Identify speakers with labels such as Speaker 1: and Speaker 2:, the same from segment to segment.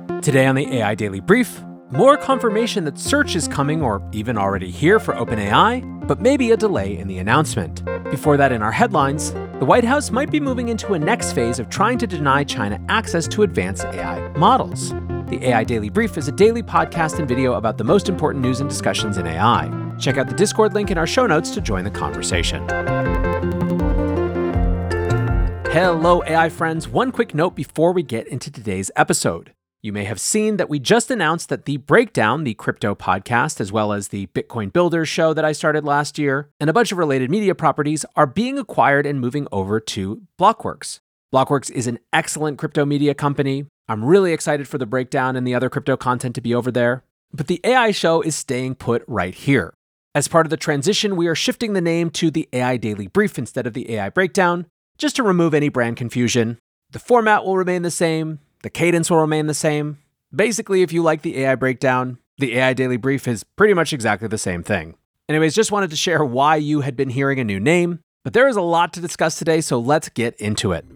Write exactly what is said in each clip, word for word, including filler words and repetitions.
Speaker 1: Today on the A I Daily Brief, more confirmation that search is coming or even already here for OpenAI, but maybe a delay in the announcement. Before that, in our headlines, the White House might be moving into a next phase of trying to deny China access to advanced A I models. The A I Daily Brief is a daily podcast and video about the most important news and discussions in A I. Check out the Discord link in our show notes to join the conversation. Hello, A I friends. One quick note before we get into today's episode. You may have seen that we just announced that The Breakdown, the crypto podcast, as well as the Bitcoin Builders show that I started last year, and a bunch of related media properties are being acquired and moving over to Blockworks. Blockworks is an excellent crypto media company. I'm really excited for The Breakdown and the other crypto content to be over there. But the A I show is staying put right here. As part of the transition, we are shifting the name to the A I Daily Brief instead of the A I Breakdown, just to remove any brand confusion. The format will remain the same. The cadence will remain the same. Basically, if you like the A I Breakdown, the A I Daily Brief is pretty much exactly the same thing. Anyways, just wanted to share why you had been hearing a new name, but there is a lot to discuss today, so let's get into it.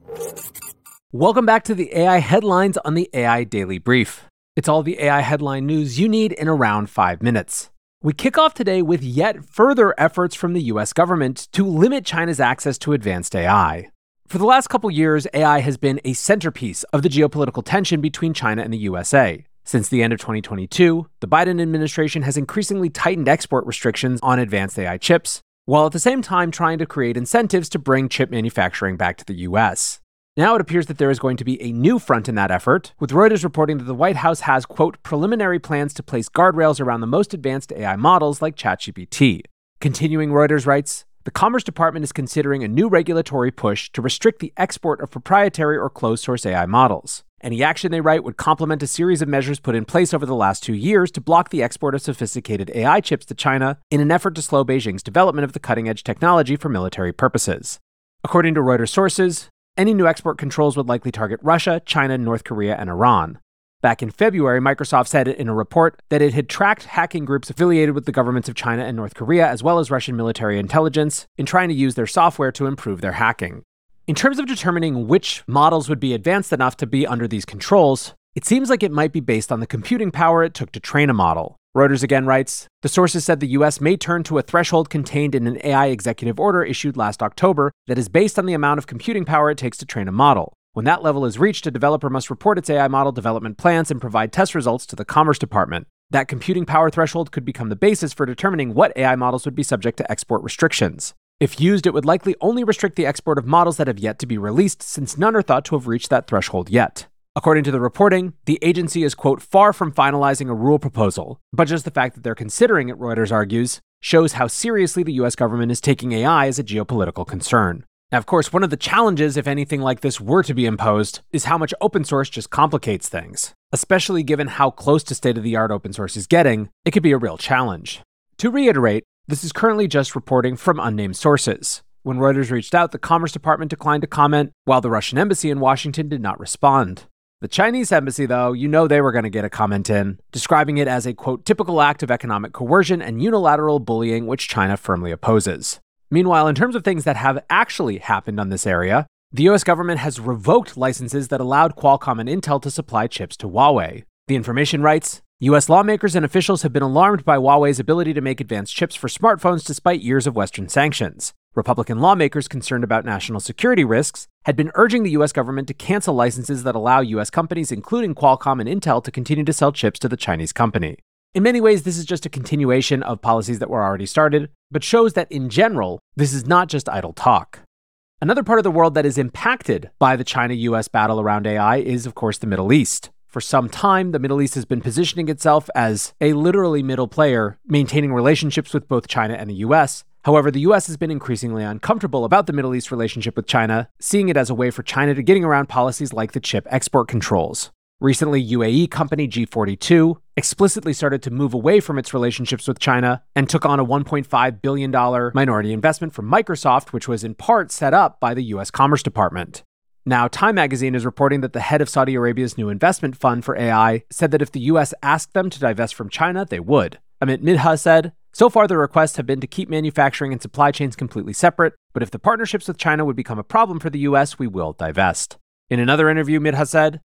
Speaker 1: Welcome back to the A I headlines on the A I Daily Brief. It's all the A I headline news you need in around five minutes. We kick off today with yet further efforts from the U S government to limit China's access to advanced A I. For the last couple years, A I has been a centerpiece of the geopolitical tension between China and the U S A. Since the end of twenty twenty-two, the Biden administration has increasingly tightened export restrictions on advanced A I chips, while at the same time trying to create incentives to bring chip manufacturing back to the U S. Now it appears that there is going to be a new front in that effort, with Reuters reporting that the White House has, quote, preliminary plans to place guardrails around the most advanced A I models like ChatGPT. Continuing, Reuters writes, the Commerce Department is considering a new regulatory push to restrict the export of proprietary or closed-source A I models. Any action, they write, would complement a series of measures put in place over the last two years to block the export of sophisticated A I chips to China in an effort to slow Beijing's development of the cutting-edge technology for military purposes. According to Reuters sources, any new export controls would likely target Russia, China, North Korea, and Iran. Back in February, Microsoft said in a report that it had tracked hacking groups affiliated with the governments of China and North Korea, as well as Russian military intelligence, in trying to use their software to improve their hacking. In terms of determining which models would be advanced enough to be under these controls, it seems like it might be based on the computing power it took to train a model. Reuters again writes, the sources said the U S may turn to a threshold contained in an A I executive order issued last October that is based on the amount of computing power it takes to train a model. When that level is reached, a developer must report its A I model development plans and provide test results to the Commerce Department. That computing power threshold could become the basis for determining what A I models would be subject to export restrictions. If used, it would likely only restrict the export of models that have yet to be released, since none are thought to have reached that threshold yet. According to the reporting, the agency is, quote, far from finalizing a rule proposal, but just the fact that they're considering it, Reuters argues, shows how seriously the U S government is taking A I as a geopolitical concern. Now, of course, one of the challenges, if anything like this were to be imposed, is how much open source just complicates things. Especially given how close to state-of-the-art open source is getting, it could be a real challenge. To reiterate, this is currently just reporting from unnamed sources. When Reuters reached out, the Commerce Department declined to comment, while the Russian embassy in Washington did not respond. The Chinese embassy, though, you know they were going to get a comment in, describing it as a, quote, typical act of economic coercion and unilateral bullying which China firmly opposes. Meanwhile, in terms of things that have actually happened on this area, the U S government has revoked licenses that allowed Qualcomm and Intel to supply chips to Huawei. The information writes, U S lawmakers and officials have been alarmed by Huawei's ability to make advanced chips for smartphones despite years of Western sanctions. Republican lawmakers concerned about national security risks had been urging the U S government to cancel licenses that allow U S companies, including Qualcomm and Intel, to continue to sell chips to the Chinese company. In many ways, this is just a continuation of policies that were already started, but shows that in general, this is not just idle talk. Another part of the world that is impacted by the China-U S battle around A I is, of course, the Middle East. For some time, the Middle East has been positioning itself as a literally middle player, maintaining relationships with both China and the U S. However, the U S has been increasingly uncomfortable about the Middle East relationship with China, seeing it as a way for China to getting around policies like the chip export controls. Recently, U A E company G forty-two explicitly started to move away from its relationships with China and took on a one point five billion dollars minority investment from Microsoft, which was in part set up by the U S Commerce Department. Now, Time magazine is reporting that the head of Saudi Arabia's new investment fund for A I said that if the U S asked them to divest from China, they would. Amit Midha said, so far the requests have been to keep manufacturing and supply chains completely separate, but if the partnerships with China would become a problem for the U S, we will divest. In another interview, Midha said,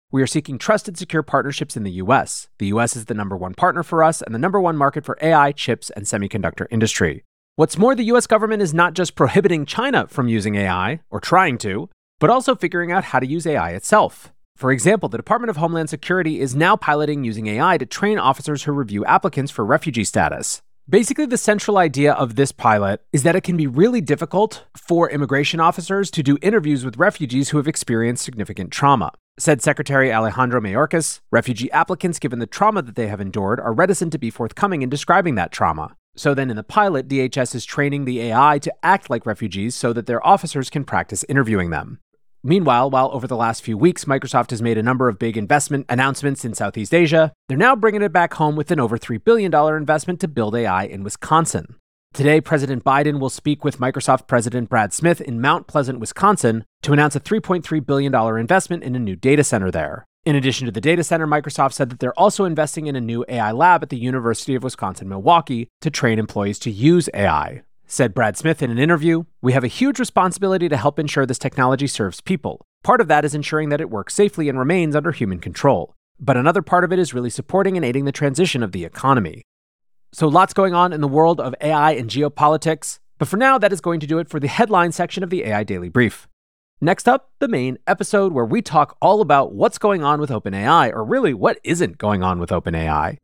Speaker 1: We are seeking trusted, secure partnerships in the U S. The U S is the number one partner for us and the number one market for A I, chips, and semiconductor industry. What's more, the U S government is not just prohibiting China from using A I, or trying to, but also figuring out how to use A I itself. For example, the Department of Homeland Security is now piloting using A I to train officers who review applicants for refugee status. Basically, the central idea of this pilot is that it can be really difficult for immigration officers to do interviews with refugees who have experienced significant trauma. Said Secretary Alejandro Mayorkas, refugee applicants, given the trauma that they have endured, are reticent to be forthcoming in describing that trauma. So then in the pilot, D H S is training the A I to act like refugees so that their officers can practice interviewing them. Meanwhile, while over the last few weeks, Microsoft has made a number of big investment announcements in Southeast Asia, they're now bringing it back home with an over three billion dollars investment to build A I in Wisconsin. Today, President Biden will speak with Microsoft President Brad Smith in Mount Pleasant, Wisconsin, to announce a three point three billion dollars investment in a new data center there. In addition to the data center, Microsoft said that they're also investing in a new A I lab at the University of Wisconsin-Milwaukee to train employees to use A I. Said Brad Smith in an interview, "We have a huge responsibility to help ensure this technology serves people. Part of that is ensuring that it works safely and remains under human control. But another part of it is really supporting and aiding the transition of the economy." So lots going on in the world of A I and geopolitics. But for now, that is going to do it for the headline section of the A I Daily Brief. Next up, the main episode where we talk all about what's going on with OpenAI, or really what isn't going on with OpenAI.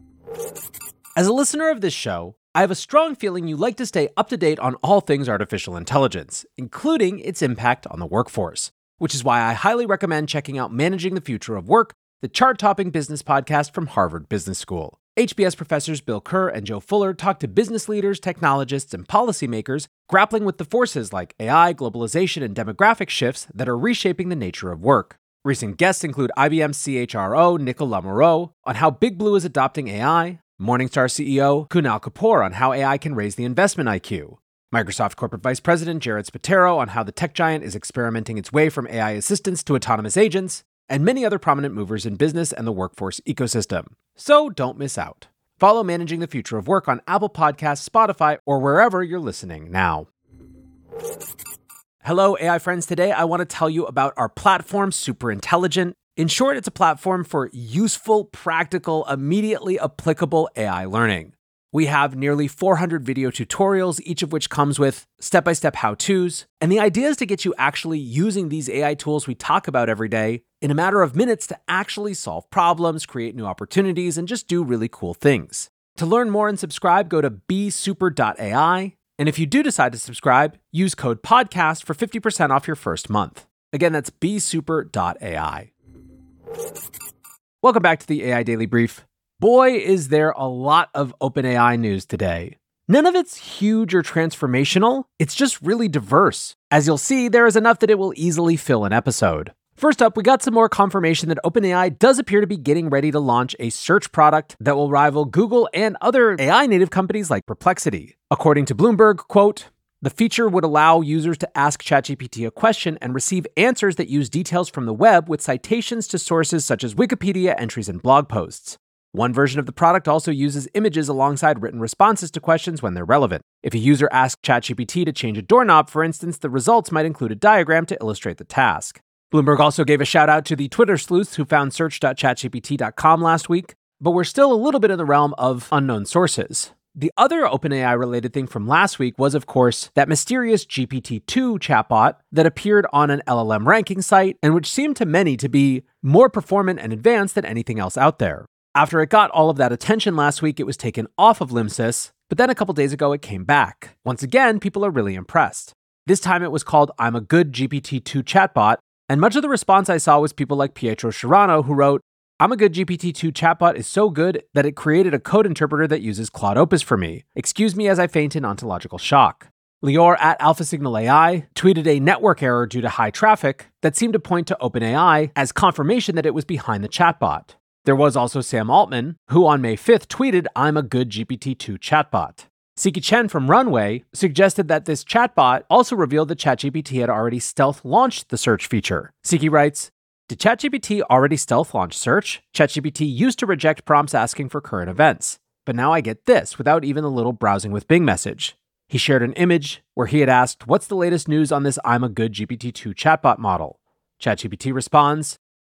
Speaker 1: As a listener of this show, I have a strong feeling you like to stay up to date on all things artificial intelligence, including its impact on the workforce, which is why I highly recommend checking out Managing the Future of Work, the chart-topping business podcast from Harvard Business School. H B S professors Bill Kerr and Joe Fuller talk to business leaders, technologists, and policymakers grappling with the forces like A I, globalization, and demographic shifts that are reshaping the nature of work. Recent guests include I B M C H R O Nicolas Lamoureux on how Big Blue is adopting A I, Morningstar C E O Kunal Kapoor on how A I can raise the investment I Q, Microsoft Corporate Vice President Jared Spataro on how the tech giant is experimenting its way from A I assistants to autonomous agents, and many other prominent movers in business and the workforce ecosystem. So don't miss out. Follow Managing the Future of Work on Apple Podcasts, Spotify, or wherever you're listening now. Hello, A I friends. Today, I want to tell you about our platform, Superintelligent. In short, it's a platform for useful, practical, immediately applicable A I learning. We have nearly four hundred video tutorials, each of which comes with step-by-step how-tos. And the idea is to get you actually using these A I tools we talk about every day in a matter of minutes to actually solve problems, create new opportunities, and just do really cool things. To learn more and subscribe, go to be super dot A I. And if you do decide to subscribe, use code PODCAST for fifty percent off your first month. Again, that's be super dot A I. Welcome back to the A I Daily Brief. Boy, is there a lot of OpenAI news today. None of it's huge or transformational, it's just really diverse. As you'll see, there is enough that it will easily fill an episode. First up, we got some more confirmation that OpenAI does appear to be getting ready to launch a search product that will rival Google and other A I native companies like Perplexity. According to Bloomberg, quote, "The feature would allow users to ask ChatGPT a question and receive answers that use details from the web with citations to sources such as Wikipedia entries and blog posts. One version of the product also uses images alongside written responses to questions when they're relevant. If a user asks ChatGPT to change a doorknob, for instance, the results might include a diagram to illustrate the task." Bloomberg also gave a shout out to the Twitter sleuths who found search dot chat G P T dot com last week, but we're still a little bit in the realm of unknown sources. The other OpenAI related thing from last week was, of course, that mysterious G P T two chatbot that appeared on an L L M ranking site and which seemed to many to be more performant and advanced than anything else out there. After it got all of that attention last week, it was taken off of Limsys, but then a couple days ago it came back. Once again, people are really impressed. This time it was called I'm a Good G P T two Chatbot, and much of the response I saw was people like Pietro Sciarrano who wrote, "I'm a Good G P T two Chatbot is so good that it created a code interpreter that uses Claude Opus for me. Excuse me as I faint in ontological shock." Lior at AlphaSignal A I tweeted a network error due to high traffic that seemed to point to OpenAI as confirmation that it was behind the chatbot. There was also Sam Altman, who on May fifth tweeted, "I'm a Good G P T two Chatbot." Siki Chen from Runway suggested that this chatbot also revealed that ChatGPT had already stealth launched the search feature. Siki writes, "Did ChatGPT already stealth launch search? ChatGPT used to reject prompts asking for current events. But now I get this without even a little browsing with Bing message." He shared an image where he had asked, "What's the latest news on this I'm a Good G P T two chatbot model?" ChatGPT responds,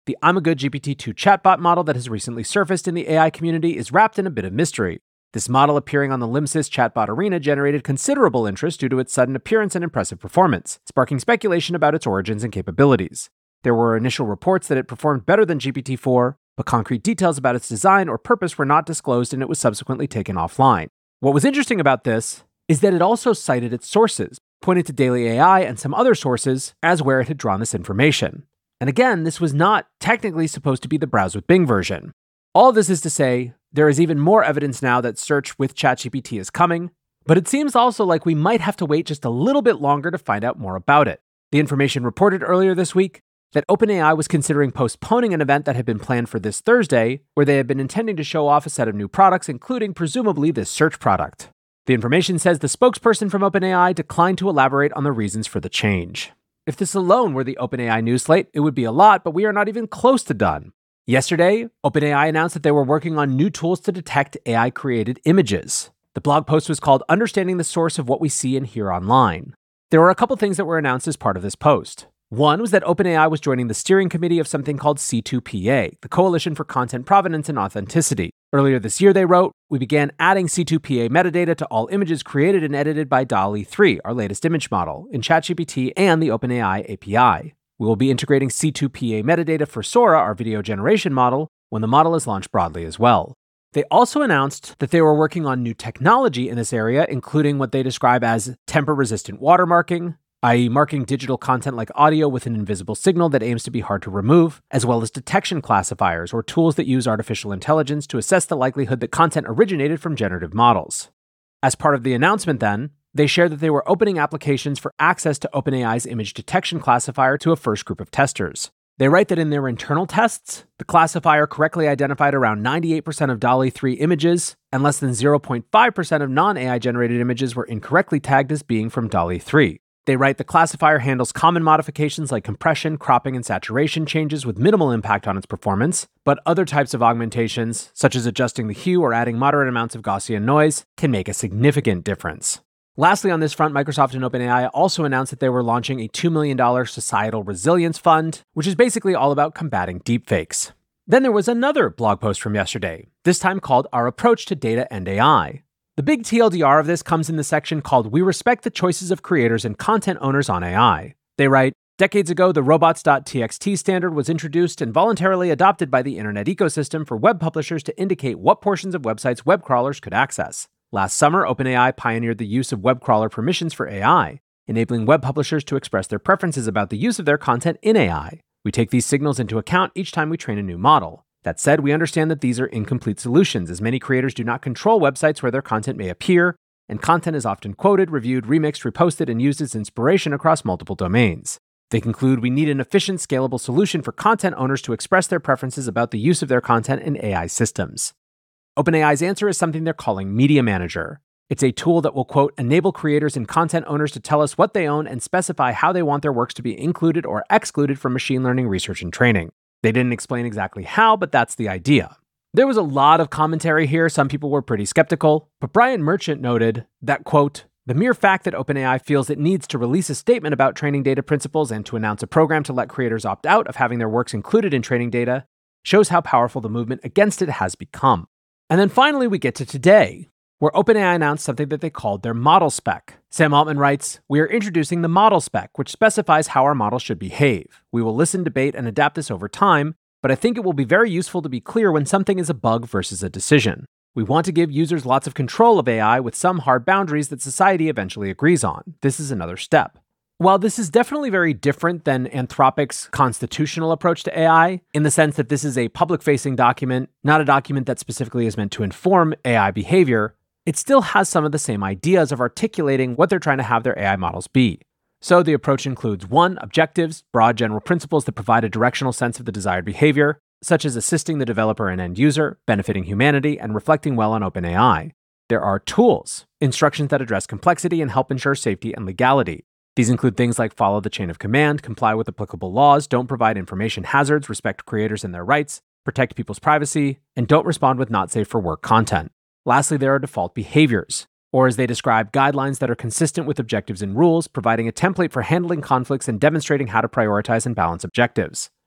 Speaker 1: The I'm a Good G P T two chatbot model that has recently surfaced in the A I community is wrapped in a bit of mystery. This model appearing on the Limsys chatbot arena generated considerable interest due to its sudden appearance and impressive performance, sparking speculation about its origins and capabilities. There were initial reports that it performed better than G P T four, but concrete details about its design or purpose were not disclosed and it was subsequently taken offline. What was interesting about this is that it also cited its sources, pointed to Daily A I and some other sources as where it had drawn this information. And again, this was not technically supposed to be the Browse with Bing version. All this is to say, there is even more evidence now that search with ChatGPT is coming, but it seems also like we might have to wait just a little bit longer to find out more about it. The information reported earlier this week that OpenAI was considering postponing an event that had been planned for this Thursday, where they had been intending to show off a set of new products, including presumably this search product. The information says the spokesperson from OpenAI declined to elaborate on the reasons for the change. If this alone were the OpenAI news slate, it would be a lot, but we are not even close to done. Yesterday, OpenAI announced that they were working on new tools to detect A I-created images. The blog post was called Understanding the Source of What We See and Hear Online. There were a couple things that were announced as part of this post. One was that OpenAI was joining the steering committee of something called C two P A, the Coalition for Content Provenance and Authenticity. Earlier this year, they wrote, "We began adding C two P A metadata to all images created and edited by DALL-E three, our latest image model, in ChatGPT and the OpenAI A P I. We will be integrating C two P A metadata for Sora, our video generation model, when the model is launched broadly as well." They also announced that they were working on new technology in this area, including what they describe as temper-resistant watermarking, that is marking digital content like audio with an invisible signal that aims to be hard to remove, as well as detection classifiers, or tools that use artificial intelligence to assess the likelihood that content originated from generative models. As part of the announcement then, they shared that they were opening applications for access to OpenAI's image detection classifier to a first group of testers. They write that in their internal tests, the classifier correctly identified around ninety-eight percent of DALL-E three images, and less than zero point five percent of non-A I-generated images were incorrectly tagged as being from DALL-E three. They write the classifier handles common modifications like compression, cropping, and saturation changes with minimal impact on its performance, but other types of augmentations, such as adjusting the hue or adding moderate amounts of Gaussian noise, can make a significant difference. Lastly, on this front, Microsoft and OpenAI also announced that they were launching a two million dollars Societal Resilience Fund, which is basically all about combating deepfakes. Then there was another blog post from yesterday, this time called Our Approach to Data and A I. The big T L D R of this comes in the section called We Respect the Choices of Creators and Content Owners on A I. They write, "Decades ago, the robots dot t x t standard was introduced and voluntarily adopted by the internet ecosystem for web publishers to indicate what portions of websites web crawlers could access. Last summer, OpenAI pioneered the use of web crawler permissions for A I, enabling web publishers to express their preferences about the use of their content in A I. We take these signals into account each time we train a new model. That said, we understand that these are incomplete solutions, as many creators do not control websites where their content may appear, and content is often quoted, reviewed, remixed, reposted, and used as inspiration across multiple domains. They conclude we need an efficient, scalable solution for content owners to express their preferences about the use of their content in A I systems." OpenAI's answer is something they're calling Media Manager. It's a tool that will, quote, enable creators and content owners to tell us what they own and specify how they want their works to be included or excluded from machine learning research and training. They didn't explain exactly how, but that's the idea. There was a lot of commentary here. Some people were pretty skeptical, but Brian Merchant noted that, quote, the mere fact that OpenAI feels it needs to release a statement about training data principles and to announce a program to let creators opt out of having their works included in training data shows how powerful the movement against it has become. And then finally, we get to today, where OpenAI announced something that they called their model spec. Sam Altman writes, "We are introducing the model spec, which specifies how our model should behave. We will listen, debate, and adapt this over time, but I think it will be very useful to be clear when something is a bug versus a decision. We want to give users lots of control of A I with some hard boundaries that society eventually agrees on. This is another step." While this is definitely very different than Anthropic's constitutional approach to A I, in the sense that this is a public-facing document, not a document that specifically is meant to inform A I behavior, it still has some of the same ideas of articulating what they're trying to have their A I models be. So the approach includes one, objectives, broad general principles that provide a directional sense of the desired behavior, such as assisting the developer and end user, benefiting humanity, and reflecting well on OpenAI. There are tools, instructions that address complexity and help ensure safety and legality. These include things like follow the chain of command, comply with applicable laws, don't provide information hazards, respect creators and their rights, protect people's privacy, and don't respond with not safe for work content. Lastly, there are default behaviors, or as they describe, guidelines that are consistent with objectives and rules, providing a template for handling conflicts and demonstrating how to prioritize and balance objectives.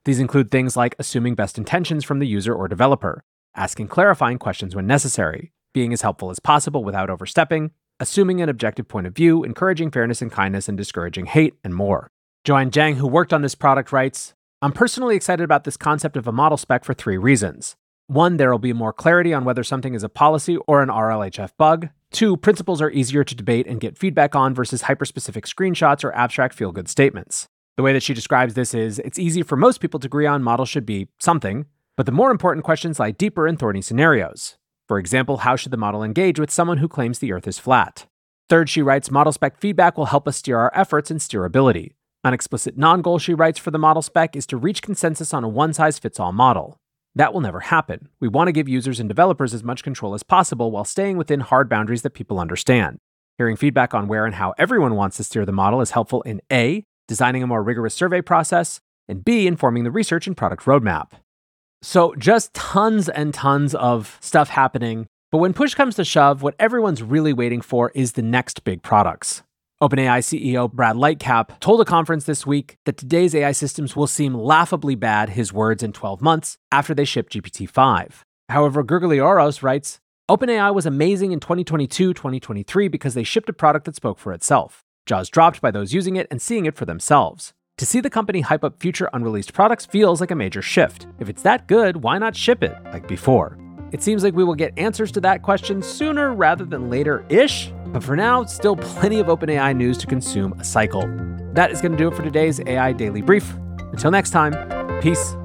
Speaker 1: These include things like assuming best intentions from the user or developer, asking clarifying questions when necessary, being as helpful as possible without overstepping, assuming an objective point of view, encouraging fairness and kindness, and discouraging hate, and more. Joanne Zhang, who worked on this product, writes, I'm personally excited about this concept of a model spec for three reasons. One, there will be more clarity on whether something is a policy or an R L H F bug. Two, principles are easier to debate and get feedback on versus hyper-specific screenshots or abstract feel-good statements. The way that she describes this is, it's easy for most people to agree on models should be something, but the more important questions lie deeper in thorny scenarios. For example, how should the model engage with someone who claims the Earth is flat? Third, she writes, model spec feedback will help us steer our efforts and steerability. An explicit non-goal, she writes, for the model spec is to reach consensus on a one-size-fits-all model. That will never happen. We want to give users and developers as much control as possible while staying within hard boundaries that people understand. Hearing feedback on where and how everyone wants to steer the model is helpful in A, designing a more rigorous survey process, and B, informing the research and product roadmap. So just tons and tons of stuff happening. But when push comes to shove, what everyone's really waiting for is the next big products. OpenAI C E O Brad Lightcap told a conference this week that today's A I systems will seem laughably bad, his words, in twelve months after they ship G P T five. However, Gergely-Oros writes, OpenAI was amazing in twenty twenty-two, twenty twenty-three because they shipped a product that spoke for itself. Jaws dropped by those using it and seeing it for themselves. To see the company hype up future unreleased products feels like a major shift. If it's that good, why not ship it like before? It seems like we will get answers to that question sooner rather than later-ish, but for now, still plenty of OpenAI news to consume a cycle. That is going to do it for today's A I Daily Brief. Until next time, peace.